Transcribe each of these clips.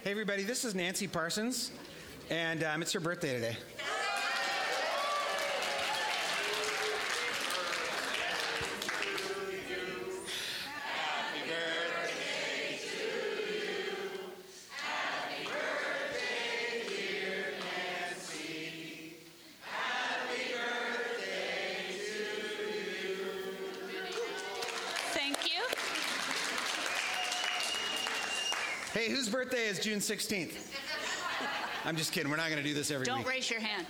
Hey everybody, this is Nancy Parsons, and it's her birthday today. Hey, whose birthday is June 16th? I'm just kidding. We're not going to do this every week. Don't raise your hand.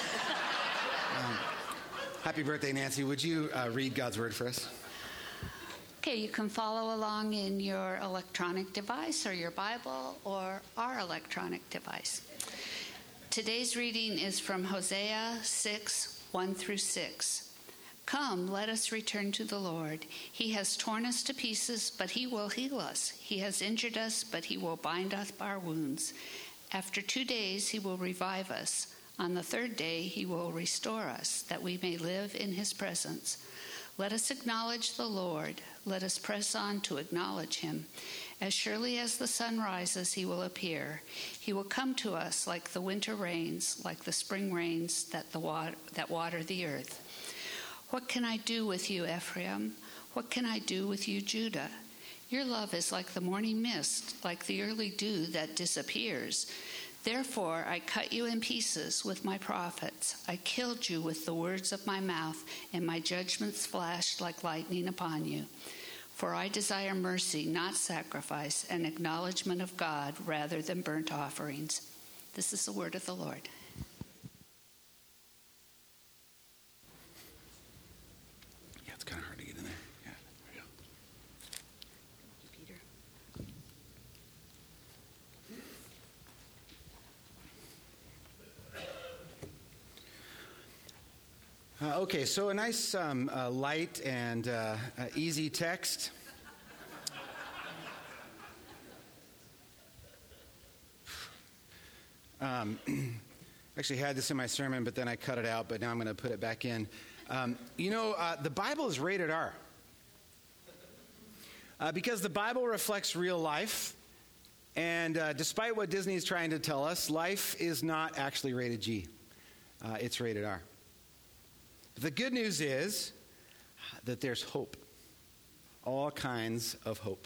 Happy birthday, Nancy. Would you read God's word for us? Okay, you can follow along in your electronic device or your Bible or our electronic device. Today's reading is from Hosea 6, 1 through 6. Come, let us return to the Lord. He has torn us to pieces, but he will heal us. He has injured us, but he will bind up our wounds. After 2 days, he will revive us. On the third day, he will restore us, that we may live in his presence. Let us acknowledge the Lord. Let us press on to acknowledge him. As surely as the sun rises, he will appear. He will come to us like the winter rains, like the spring rains that water the earth. What can I do with you, Ephraim? What can I do with you, Judah? Your love is like the morning mist, like the early dew that disappears. Therefore, I cut you in pieces with my prophets. I killed you with the words of my mouth, and my judgments flashed like lightning upon you. For I desire mercy, not sacrifice, and acknowledgement of God rather than burnt offerings. This is the word of the Lord. It's kind of hard to get in there. Yeah, there we go. Peter. Okay, so a nice light and easy text. Actually had this in my sermon, but then I cut it out, but now I'm going to put it back in. The Bible is rated R. Because the Bible reflects real life, and despite what Disney is trying to tell us, life is not actually rated G. It's rated R. The good news is that there's hope. All kinds of hope.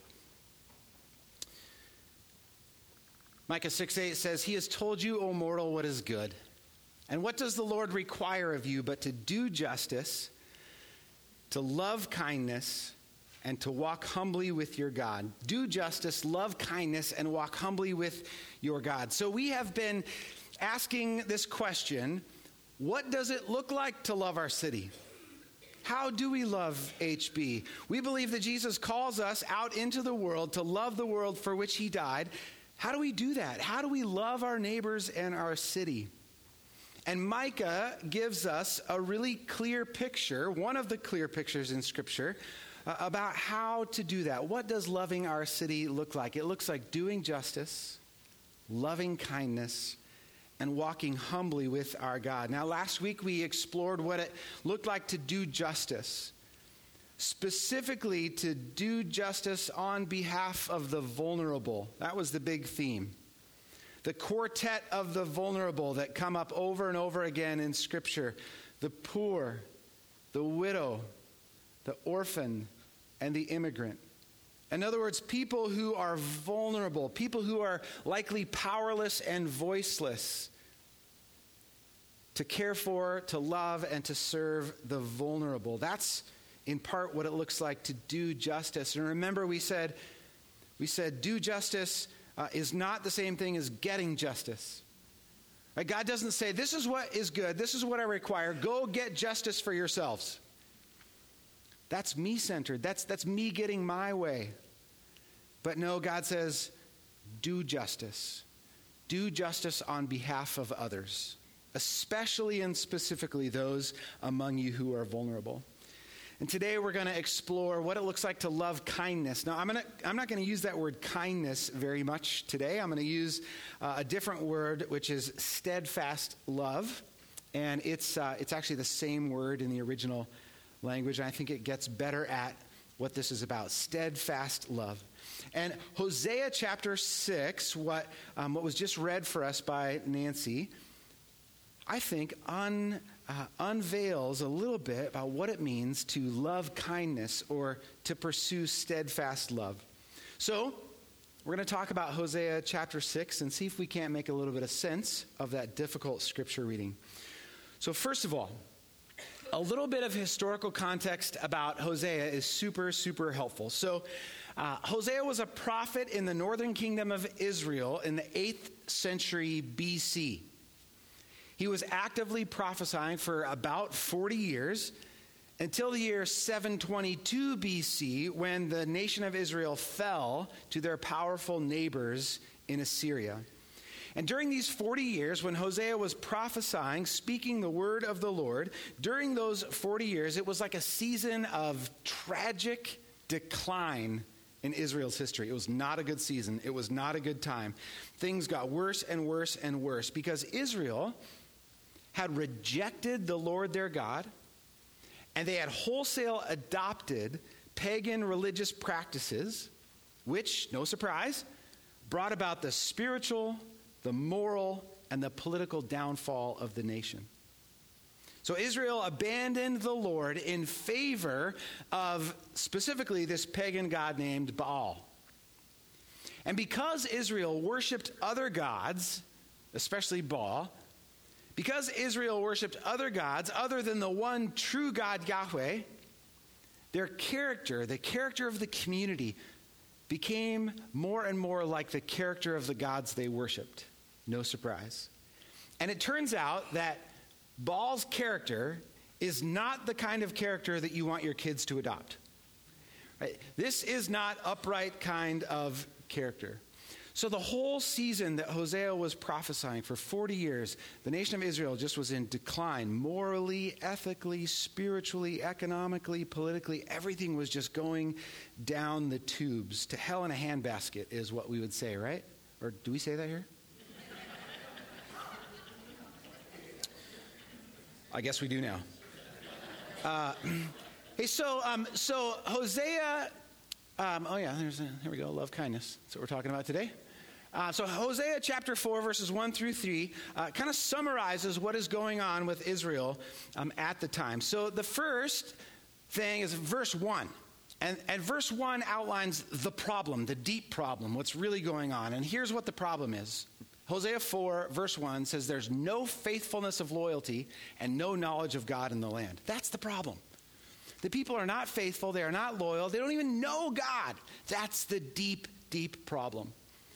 Micah 6:8 says, He has told you, O mortal, what is good. And what does the Lord require of you but to do justice, to love kindness, and to walk humbly with your God? Do justice, love kindness, and walk humbly with your God. So we have been asking this question, what does it look like to love our city? How do we love HB? We believe that Jesus calls us out into the world to love the world for which he died. How do we do that? How do we love our neighbors and our city? And Micah gives us a really clear picture, one of the clear pictures in Scripture, about how to do that. What does loving our city look like? It looks like doing justice, loving kindness, and walking humbly with our God. Now, last week we explored what it looked like to do justice, specifically to do justice on behalf of the vulnerable. That was the big theme. The quartet of the vulnerable that come up over and over again in Scripture. The poor, the widow, the orphan, and the immigrant. In other words, people who are vulnerable, people who are likely powerless and voiceless, to care for, to love, and to serve the vulnerable. That's in part what it looks like to do justice. And remember, we said do justice is not the same thing as getting justice. Right? God doesn't say, this is what is good, this is what I require, go get justice for yourselves. That's me-centered. That's me getting my way. But no, God says, do justice. Do justice on behalf of others, especially and specifically those among you who are vulnerable. And today we're going to explore what it looks like to love kindness. Now, I'm not going to use that word kindness very much today. I'm going to use a different word, which is steadfast love. And it's actually the same word in the original language. And I think it gets better at what this is about, steadfast love. And Hosea chapter 6, what was just read for us by Nancy, I think unveils a little bit about what it means to love kindness or to pursue steadfast love. So we're going to talk about Hosea chapter 6 and see if we can't make a little bit of sense of that difficult scripture reading. So first of all, a little bit of historical context about Hosea is super, super helpful. So Hosea was a prophet in the northern kingdom of Israel in the 8th century BC. He was actively prophesying for about 40 years until the year 722 BC, when the nation of Israel fell to their powerful neighbors in Assyria. And during these 40 years, when Hosea was prophesying, speaking the word of the Lord, during those 40 years, it was like a season of tragic decline in Israel's history. It was not a good season. It was not a good time. Things got worse and worse and worse because Israel had rejected the Lord their God, and they had wholesale adopted pagan religious practices, which, no surprise, brought about the spiritual, the moral, and the political downfall of the nation. So Israel abandoned the Lord in favor of specifically this pagan god named Baal. And because Israel worshipped other gods, especially Baal, because Israel worshipped other gods other than the one true God, Yahweh, their character, the character of the community, became more and more like the character of the gods they worshipped. No surprise. And it turns out that Baal's character is not the kind of character that you want your kids to adopt. Right? This is not upright kind of character. So the whole season that Hosea was prophesying for 40 years, the nation of Israel just was in decline. Morally, ethically, spiritually, economically, politically, everything was just going down the tubes. To hell in a handbasket is what we would say, right? Or do we say that here? I guess we do now. Hey, so Hosea, here we go, love kindness. That's what we're talking about today. So Hosea chapter 4, verses 1 through 3, kind of summarizes what is going on with Israel at the time. So the first thing is verse 1. And verse 1 outlines the problem, the deep problem, what's really going on. And here's what the problem is. Hosea 4, verse 1 says there's no faithfulness of loyalty and no knowledge of God in the land. That's the problem. The people are not faithful. They are not loyal. They don't even know God. That's the deep, deep problem.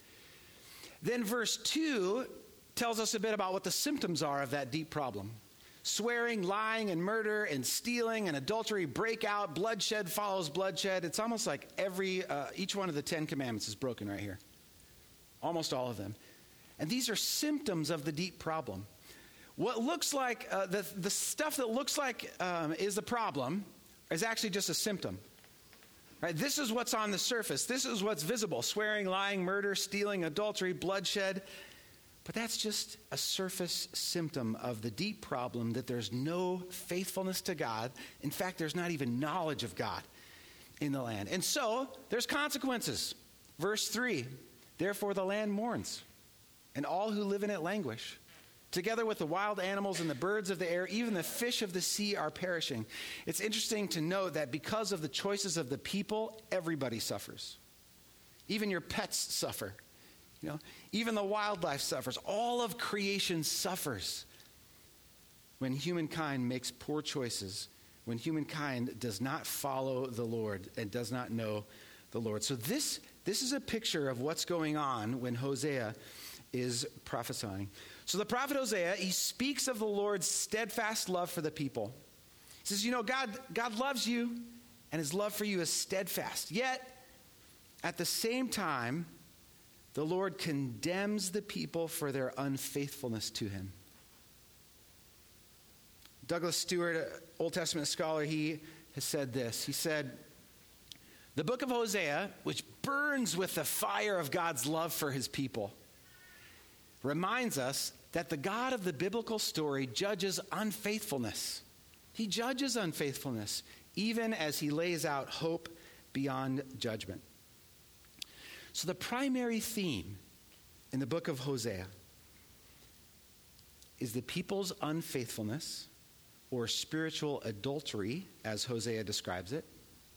Then verse 2 tells us a bit about what the symptoms are of that deep problem. Swearing, lying, and murder, and stealing, and adultery break out. Bloodshed follows bloodshed. It's almost like each one of the 10 commandments is broken right here. Almost all of them. And these are symptoms of the deep problem. What looks like, the stuff that looks like is the problem is actually just a symptom. Right? This is what's on the surface. This is what's visible. Swearing, lying, murder, stealing, adultery, bloodshed. But that's just a surface symptom of the deep problem that there's no faithfulness to God. In fact, there's not even knowledge of God in the land. And so, there's consequences. Verse 3, therefore the land mourns, and all who live in it languish. Together with the wild animals and the birds of the air, even the fish of the sea are perishing. It's interesting to note that because of the choices of the people, everybody suffers. Even your pets suffer. Even the wildlife suffers. All of creation suffers when humankind makes poor choices, when humankind does not follow the Lord and does not know the Lord. So this is a picture of what's going on when Hosea is prophesying. So the prophet Hosea, he speaks of the Lord's steadfast love for the people. He says, God loves you, and his love for you is steadfast. Yet, at the same time, the Lord condemns the people for their unfaithfulness to him. Douglas Stewart, an Old Testament scholar, he has said this. He said, the book of Hosea, which burns with the fire of God's love for his people, reminds us that the God of the biblical story judges unfaithfulness. He judges unfaithfulness, even as he lays out hope beyond judgment. So the primary theme in the book of Hosea is the people's unfaithfulness, or spiritual adultery, as Hosea describes it,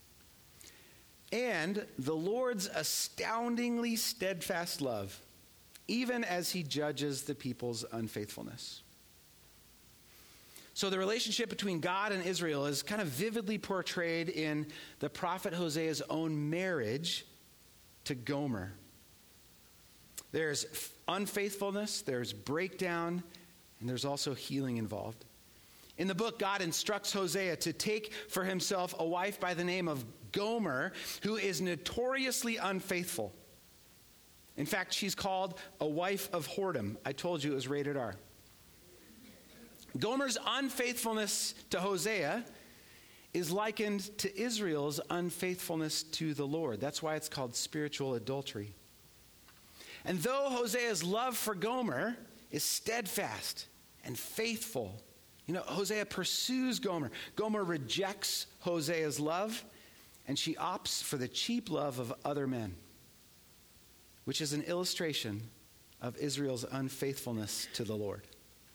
and the Lord's astoundingly steadfast love, even as he judges the people's unfaithfulness. So the relationship between God and Israel is kind of vividly portrayed in the prophet Hosea's own marriage to Gomer. There's unfaithfulness, there's breakdown, and there's also healing involved. In the book, God instructs Hosea to take for himself a wife by the name of Gomer, who is notoriously unfaithful. In fact, she's called a wife of whoredom. I told you it was rated R. Gomer's unfaithfulness to Hosea is likened to Israel's unfaithfulness to the Lord. That's why it's called spiritual adultery. And though Hosea's love for Gomer is steadfast and faithful, Hosea pursues Gomer. Gomer rejects Hosea's love, and she opts for the cheap love of other men, which is an illustration of Israel's unfaithfulness to the Lord.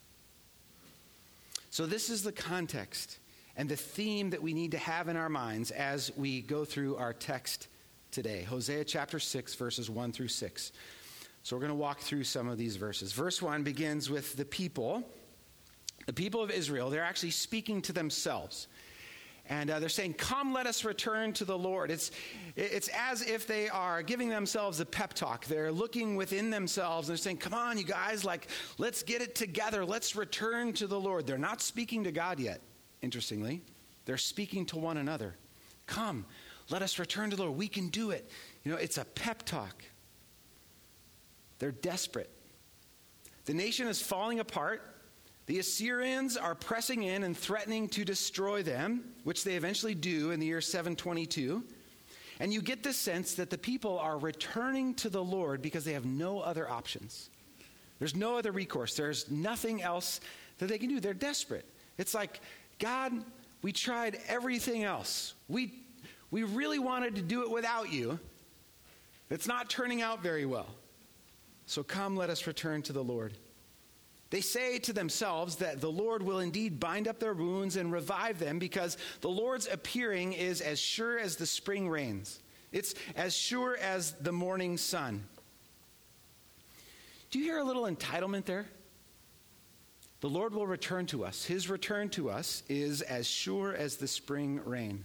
So this is the context and the theme that we need to have in our minds as we go through our text today. Hosea chapter 6, verses 1 through 6. So we're going to walk through some of these verses. Verse 1 begins with the people of Israel. They're actually speaking to themselves. And they're saying, "Come, let us return to the Lord." It's as if they are giving themselves a pep talk. They're looking within themselves and they're saying, "Come on, you guys, let's get it together. Let's return to the Lord." They're not speaking to God yet, interestingly. They're speaking to one another. "Come, let us return to the Lord. We can do it." It's a pep talk. They're desperate. The nation is falling apart. The Assyrians are pressing in and threatening to destroy them, which they eventually do in the year 722. And you get this sense that the people are returning to the Lord because they have no other options. There's no other recourse. There's nothing else that they can do. They're desperate. It's like, "God, we tried everything else. We really wanted to do it without you. It's not turning out very well. So come, let us return to the Lord." They say to themselves that the Lord will indeed bind up their wounds and revive them, because the Lord's appearing is as sure as the spring rains. It's as sure as the morning sun. Do you hear a little entitlement there? The Lord will return to us. His return to us is as sure as the spring rain.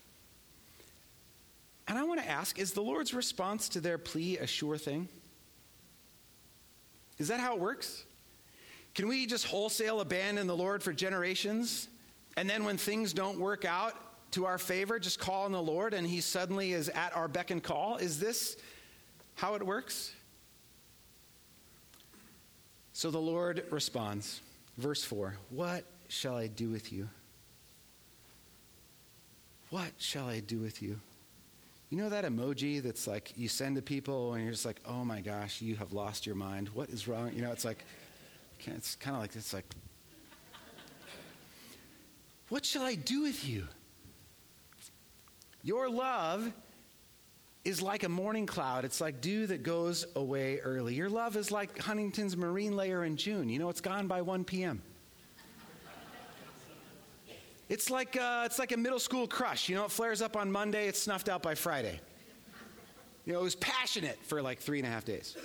And I want to ask, is the Lord's response to their plea a sure thing? Is that how it works? Can we just wholesale abandon the Lord for generations, and then when things don't work out to our favor, just call on the Lord and he suddenly is at our beck and call? Is this how it works? So the Lord responds. Verse 4, "What shall I do with you? What shall I do with you?" You know that emoji that's like you send to people and you're just like, "Oh my gosh, you have lost your mind. What is wrong?" It's like, it's kind of like, it's like, "What shall I do with you? Your love is like a morning cloud. It's like dew that goes away early. Your love is like Huntington's marine layer in June. It's gone by 1 p.m. It's like a middle school crush. It flares up on Monday. It's snuffed out by Friday. It was passionate for like 3.5 days.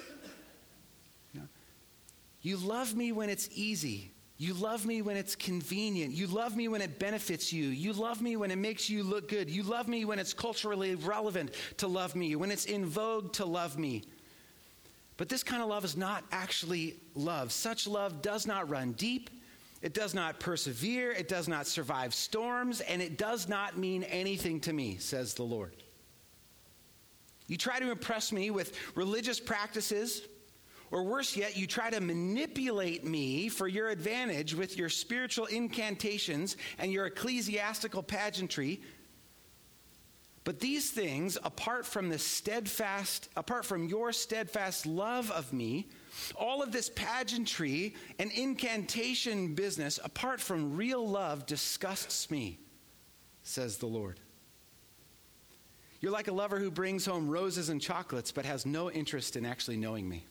You love me when it's easy. You love me when it's convenient. You love me when it benefits you. You love me when it makes you look good. You love me when it's culturally relevant to love me, when it's in vogue to love me. But this kind of love is not actually love. Such love does not run deep. It does not persevere. It does not survive storms. And it does not mean anything to me, says the Lord. You try to impress me with religious practices, or worse yet, you try to manipulate me for your advantage with your spiritual incantations and your ecclesiastical pageantry. But these things, apart from your steadfast love of me, all of this pageantry and incantation business, apart from real love, disgusts me, says the Lord. You're like a lover who brings home roses and chocolates but has no interest in actually knowing me.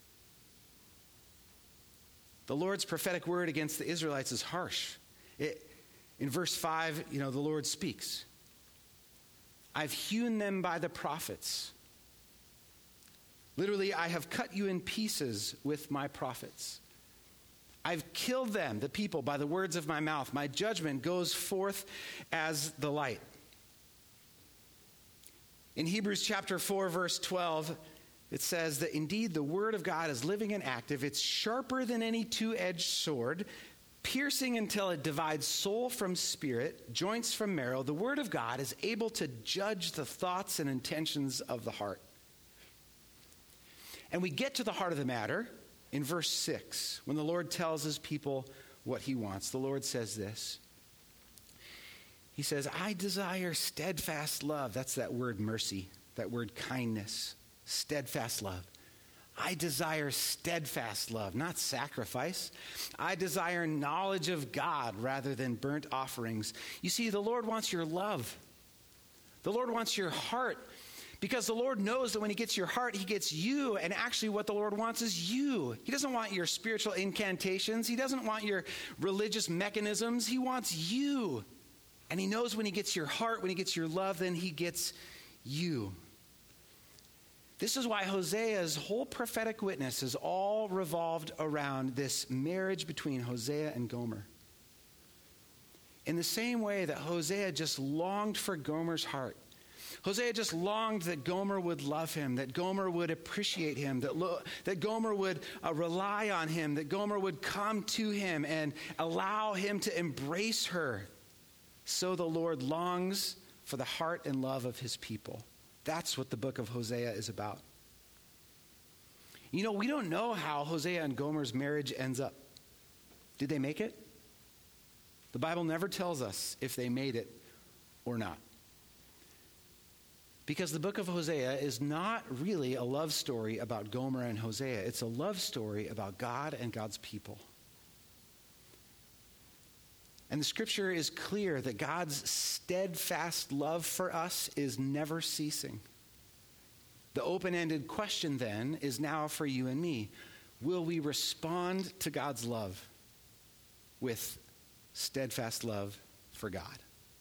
The Lord's prophetic word against the Israelites is harsh. In verse 5, the Lord speaks. I've hewn them by the prophets. Literally, I have cut you in pieces with my prophets. I've killed them, the people, by the words of my mouth. My judgment goes forth as the light. In Hebrews chapter 4, verse 12, it says that indeed the word of God is living and active. It's sharper than any two-edged sword, piercing until it divides soul from spirit, joints from marrow. The word of God is able to judge the thoughts and intentions of the heart. And we get to the heart of the matter in verse 6, when the Lord tells his people what he wants. The Lord says this. He says, I desire steadfast love. That's that word mercy, that word kindness, steadfast love. I desire steadfast love, not sacrifice. I desire knowledge of God rather than burnt offerings. You see, the Lord wants your love. The Lord wants your heart, because the Lord knows that when he gets your heart, he gets you. And actually what the Lord wants is you. He doesn't want your spiritual incantations. He doesn't want your religious mechanisms. He wants you. And he knows when he gets your heart, when he gets your love, then he gets you. This is why Hosea's whole prophetic witness is all revolved around this marriage between Hosea and Gomer. In the same way that Hosea just longed for Gomer's heart. Hosea just longed that Gomer would love him, that Gomer would appreciate him, that Gomer would rely on him, that Gomer would come to him and allow him to embrace her. So the Lord longs for the heart and love of his people. That's what the book of Hosea is about. We don't know how Hosea and Gomer's marriage ends up. Did they make it? The Bible never tells us if they made it or not. Because the book of Hosea is not really a love story about Gomer and Hosea. It's a love story about God and God's people. And the scripture is clear that God's steadfast love for us is never ceasing. The open-ended question then is now for you and me. Will we respond to God's love with steadfast love for God?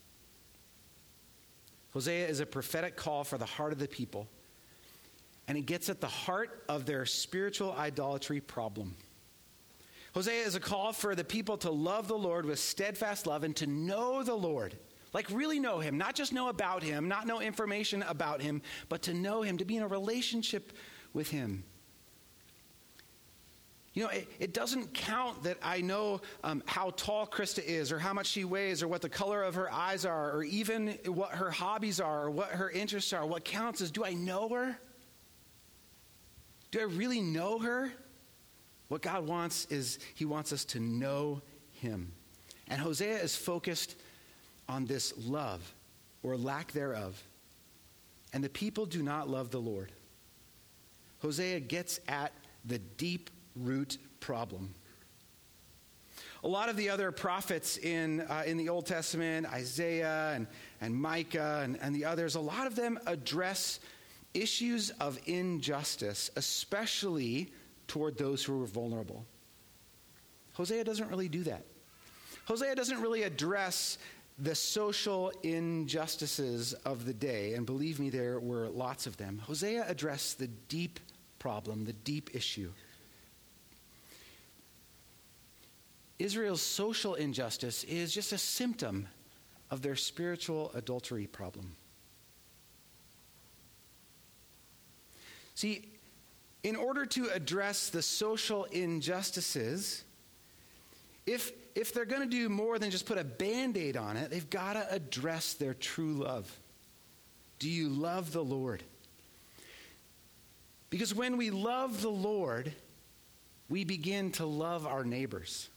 Hosea is a prophetic call for the heart of the people, and it gets at the heart of their spiritual idolatry problem. Hosea is a call for the people to love the Lord with steadfast love and to know the Lord. Like really know him, not just know about him, not know information about him, but to know him, to be in a relationship with him. It doesn't count that I know how tall Krista is or how much she weighs or what the color of her eyes are or even what her hobbies are or what her interests are. What counts is, do I know her? Do I really know her? What God wants is he wants us to know him. And Hosea is focused on this love or lack thereof. And the people do not love the Lord. Hosea gets at the deep root problem. A lot of the other prophets in the Old Testament, Isaiah and Micah and the others, a lot of them address issues of injustice, especially toward those who are vulnerable. Hosea doesn't really do that. Hosea doesn't really address the social injustices of the day, and believe me, there were lots of them. Hosea addressed the deep problem, the deep issue. Israel's social injustice is just a symptom of their spiritual adultery problem. See, in order to address the social injustices, if they're going to do more than just put a Band-Aid on it, they've got to address their true love. Do you love the Lord? Because when we love the Lord, we begin to love our neighbors.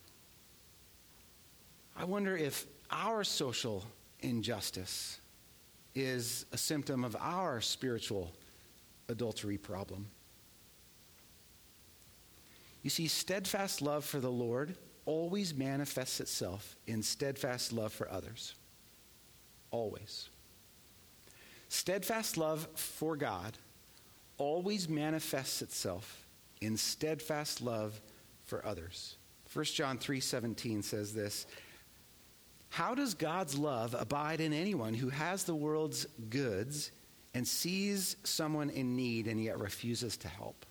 I wonder if our social injustice is a symptom of our spiritual adultery problem. You see, steadfast love for the Lord always manifests itself in steadfast love for others. Always. Steadfast love for God always manifests itself in steadfast love for others. 1 John 3:17 says this, "How does God's love abide in anyone who has the world's goods and sees someone in need and yet refuses to help?"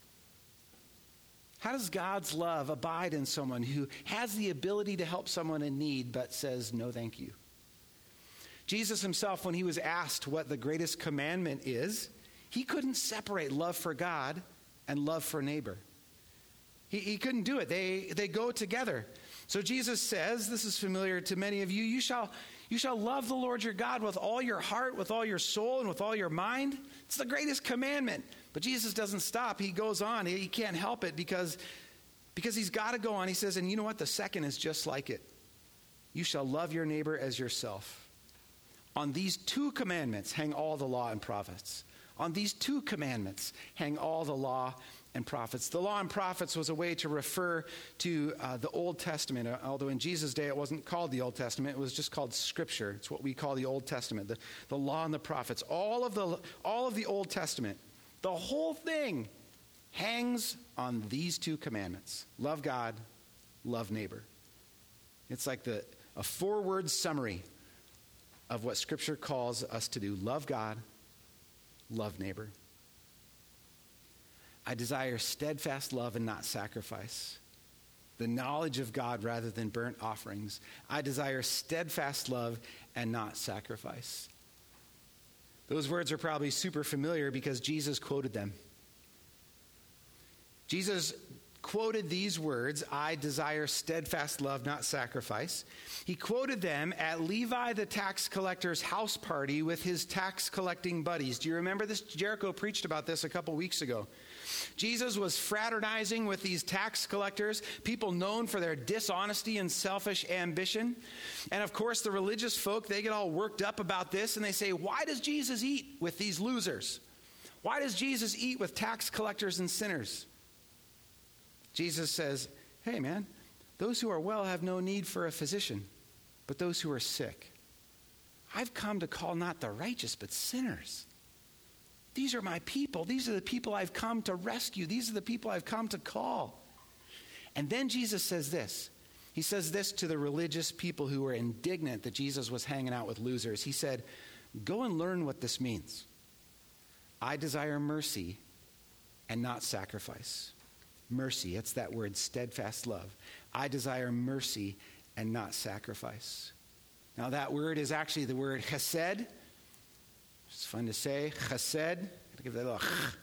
How does God's love abide in someone who has the ability to help someone in need but says, "No, thank you"? Jesus himself, when he was asked what the greatest commandment is, he couldn't separate love for God and love for neighbor. He couldn't do it. They go together. So Jesus says, this is familiar to many of you, you shall love the Lord your God with all your heart, with all your soul, and with all your mind. It's the greatest commandment. But Jesus doesn't stop. He goes on. He can't help it because he's got to go on. He says, and you know what? The second is just like it. You shall love your neighbor as yourself. On these two commandments hang all the law and prophets. On these two commandments hang all the law and prophets. The law and prophets was a way to refer to the Old Testament, although in Jesus' day it wasn't called the Old Testament, it was just called Scripture. It's what we call the Old Testament, the law and the prophets. All of the Old Testament, the whole thing hangs on these two commandments. Love God, love neighbor. It's like a 4-word summary of what Scripture calls us to do. Love God, love neighbor. I desire steadfast love and not sacrifice. The knowledge of God rather than burnt offerings. I desire steadfast love and not sacrifice. Those words are probably super familiar because Jesus quoted them. Jesus quoted these words, I desire steadfast love, not sacrifice. He quoted them at Levi the tax collector's house party with his tax collecting buddies. Do you remember this? Jericho preached about this a couple weeks ago. Jesus was fraternizing with these tax collectors, people known for their dishonesty and selfish ambition. And of course, the religious folk, they get all worked up about this and they say, why does Jesus eat with these losers? Why does Jesus eat with tax collectors and sinners? Jesus says, hey man, those who are well have no need for a physician, but those who are sick. I've come to call not the righteous, but sinners. These are my people. These are the people I've come to rescue. These are the people I've come to call. And then Jesus says this. He says this to the religious people who were indignant that Jesus was hanging out with losers. He said, go and learn what this means. I desire mercy and not sacrifice. Mercy, it's that word, steadfast love. I desire mercy and not sacrifice. Now that word is actually the word chesed. It's fun to say, chesed. Gotta give that a little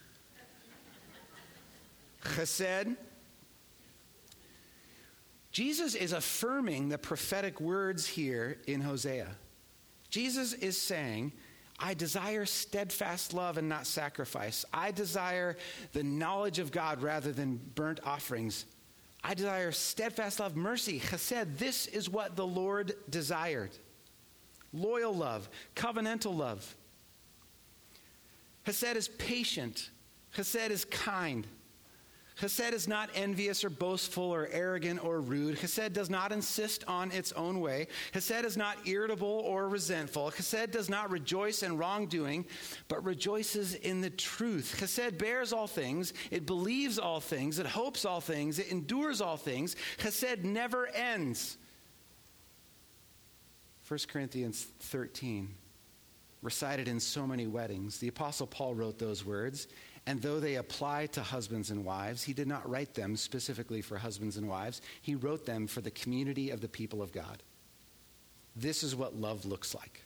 chesed. Jesus is affirming the prophetic words here in Hosea. Jesus is saying, I desire steadfast love and not sacrifice. I desire the knowledge of God rather than burnt offerings. I desire steadfast love, mercy, chesed. This is what the Lord desired. Loyal love, covenantal love. Chesed is patient. Chesed is kind. Chesed is not envious or boastful or arrogant or rude. Chesed does not insist on its own way. Chesed is not irritable or resentful. Chesed does not rejoice in wrongdoing, but rejoices in the truth. Chesed bears all things. It believes all things. It hopes all things. It endures all things. Chesed never ends. 1 Corinthians 13, recited in so many weddings. The Apostle Paul wrote those words. And though they apply to husbands and wives, he did not write them specifically for husbands and wives. He wrote them for the community of the people of God. This is what love looks like.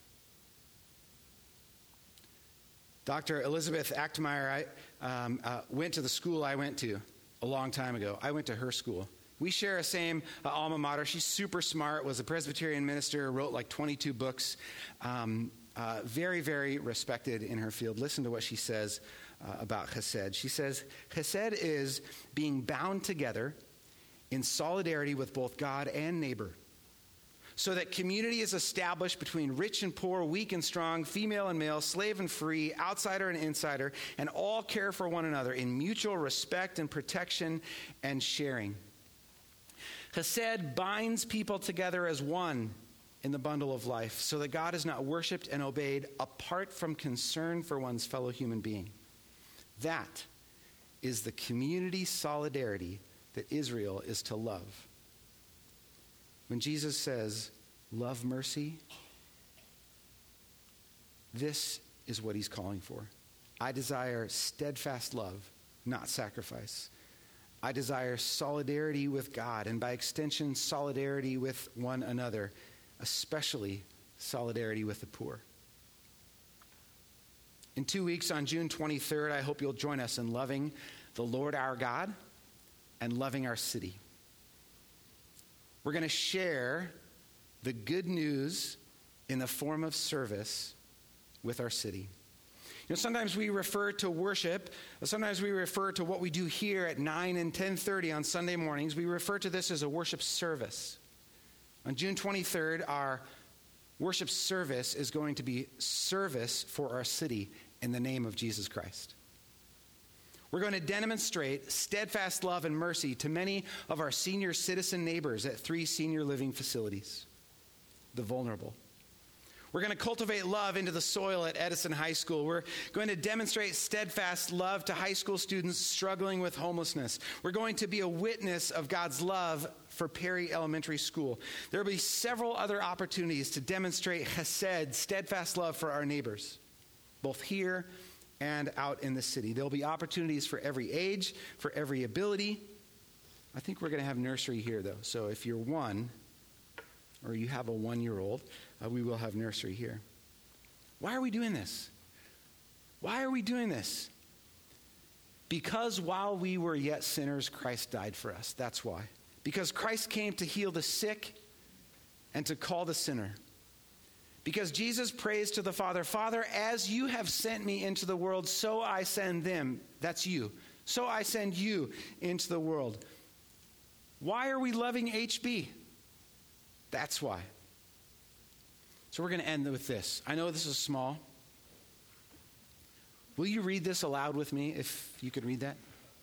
Dr. Elizabeth Achtemeyer went to the school I went to a long time ago. I went to her school. We share a same alma mater. She's super smart, was a Presbyterian minister, wrote like 22 books. Very, very respected in her field. Listen to what she says about chesed. She says, chesed is being bound together in solidarity with both God and neighbor, so that community is established between rich and poor, weak and strong, female and male, slave and free, outsider and insider, and all care for one another in mutual respect and protection and sharing. Chesed binds people together as one in the bundle of life, so that God is not worshiped and obeyed apart from concern for one's fellow human being. That is the community solidarity that Israel is to love. When Jesus says, love mercy, this is what he's calling for. I desire steadfast love, not sacrifice. I desire solidarity with God, and by extension, solidarity with one another, especially solidarity with the poor. In 2 weeks, on June 23rd, I hope you'll join us in loving the Lord our God and loving our city. We're going to share the good news in the form of service with our city. You know, sometimes we refer to worship, sometimes we refer to what we do here at 9 and 10:30 on Sunday mornings. We refer to this as a worship service. On June 23rd, our worship service is going to be service for our city in the name of Jesus Christ. We're going to demonstrate steadfast love and mercy to many of our senior citizen neighbors at 3 senior living facilities, the vulnerable. We're going to cultivate love into the soil at Edison High School. We're going to demonstrate steadfast love to high school students struggling with homelessness. We're going to be a witness of God's love for Perry Elementary School. There will be several other opportunities to demonstrate chesed, steadfast love for our neighbors, both here and out in the city. There will be opportunities for every age, for every ability. I think we're going to have nursery here, though. So if you're 1 or you have a 1-year-old, we will have nursery here. Why are we doing this? Why are we doing this? Because while we were yet sinners, Christ died for us. That's why. Because Christ came to heal the sick and to call the sinner. Because Jesus prays to the Father, Father, as you have sent me into the world, so I send them. That's you. So I send you into the world. Why are we loving HB? That's why. So we're going to end with this. I know this is small. Will you read this aloud with me, if you could read that?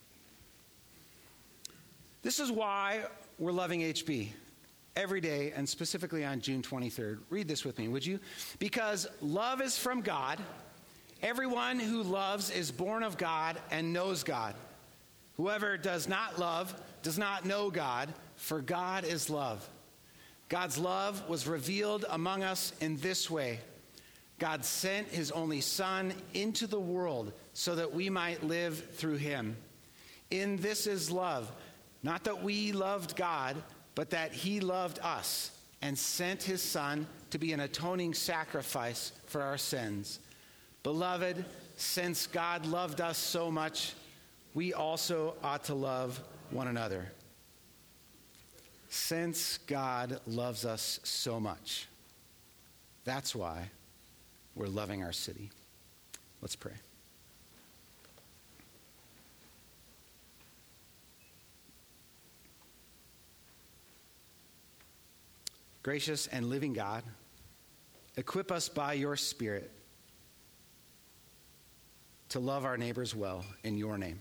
This is why we're loving HB every day, and specifically on June 23rd. Read this with me, would you? Because love is from God. Everyone who loves is born of God and knows God. Whoever does not love does not know God, for God is love. God's love was revealed among us in this way. God sent his only Son into the world so that we might live through him. In this is love, not that we loved God, but that he loved us and sent his Son to be an atoning sacrifice for our sins. Beloved, since God loved us so much, we also ought to love one another. Since God loves us so much, that's why we're loving our city. Let's pray. Gracious and living God, equip us by your Spirit to love our neighbors well in your name.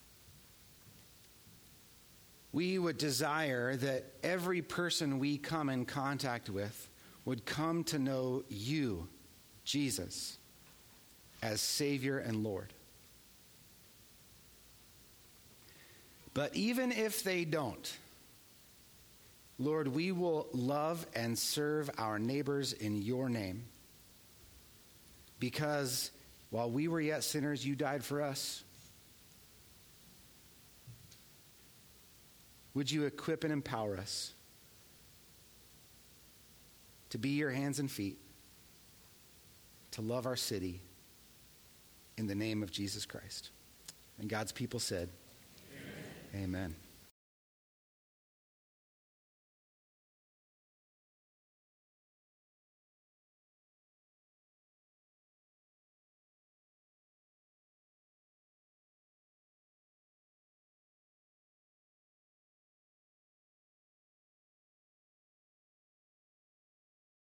We would desire that every person we come in contact with would come to know you, Jesus, as Savior and Lord. But even if they don't, Lord, we will love and serve our neighbors in your name. Because while we were yet sinners, you died for us. Would you equip and empower us to be your hands and feet, to love our city in the name of Jesus Christ? And God's people said, Amen. Amen.